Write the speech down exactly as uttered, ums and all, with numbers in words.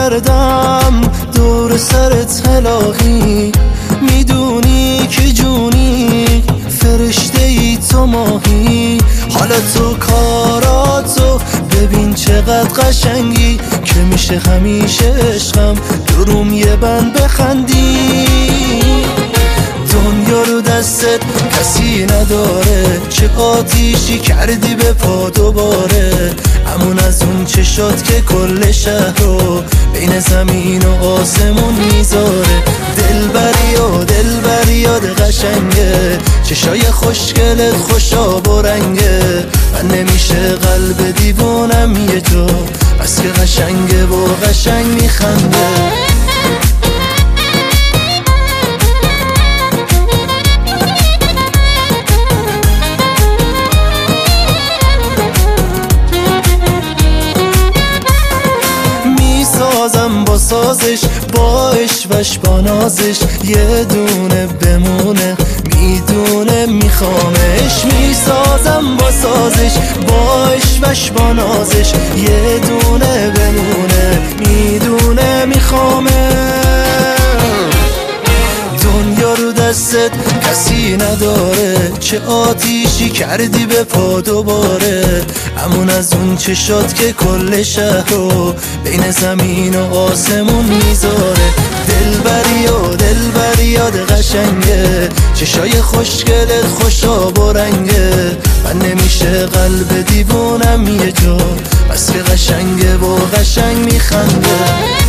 گردم دور سرت هلاهی، میدونی که جونی فرشته ای تو ماهی. حالا تو کاراتو ببین چقدر قشنگی، که میشه همیشه عشقم دروم یه بند بخندی. دنیا رو دستت کسی نداره، چه آتیشی کردی به پا دوباره. همون از اون چشات که کل شهر رو بین زمین و آسمون میذاره. دلبری و دلبری یاد قشنگه، چشای خوشگلت خوشاب و رنگه. من نمیشه قلب دیوونم یه جا، بس که قشنگه و قشنگ میخنده. میسازم با سازش، با عشقش با نازش، یه دونه بمونه میدونه میخوامش. میسازم با سازش، با عشقش با نازش، یه دونه بمونه میدونه میخوامش. دنیا رو دستت کسی نداره، چه آتیشی کردی به پا دوباره. همون از اون چشات که کل شهر رو بین زمین و آسمون میذاره. دلبری و دلبری یاد قشنگه، چشای خوشگلت خوشاب و رنگه. من نمیشه قلب دیوونم یه جا، بس که قشنگه و قشنگ میخنده.